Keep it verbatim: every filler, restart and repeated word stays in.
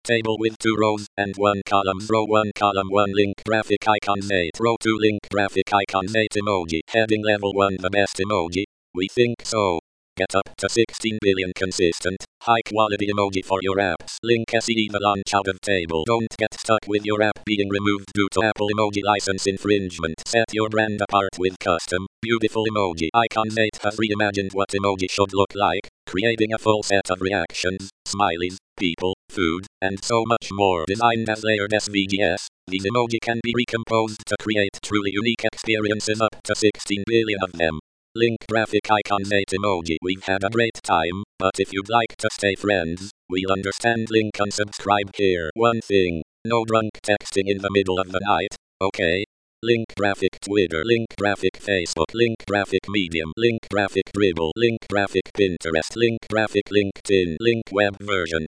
Table with two rows and one column. Row one column one link graphic icons eight. Row two link graphic icons eight emoji. Heading level one the best emoji? We think so. Get up to sixteen billion consistent, high-quality emoji for your apps. Link S E the launch out of table. Don't get stuck with your app being removed due to Apple emoji license infringement. Set your brand apart with custom, beautiful emoji. Icons eight has reimagined what emoji should look like, creating a full set of reactions, smileys, people, food, and so much more. Designed as layered S V Gs, these emoji can be recomposed to create truly unique experiences, up to sixteen billion of them. Link graphic icons eight emoji. We've had a great time, but if you'd like to stay friends, we'll understand. Link unsubscribe here. One thing, no drunk texting in the middle of the night, okay? Link graphic Twitter. Link graphic Facebook. Link graphic Medium. Link graphic Dribble. Link graphic Pinterest. Link graphic LinkedIn. Link web version.